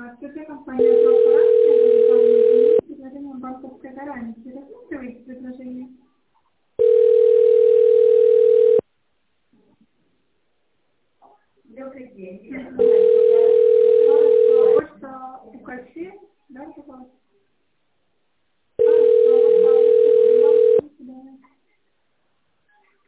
Queste campagne troppo rapide che faremo un po' queste carenze, da sempre avete procedere. Devo credere, questo è qualsiasi,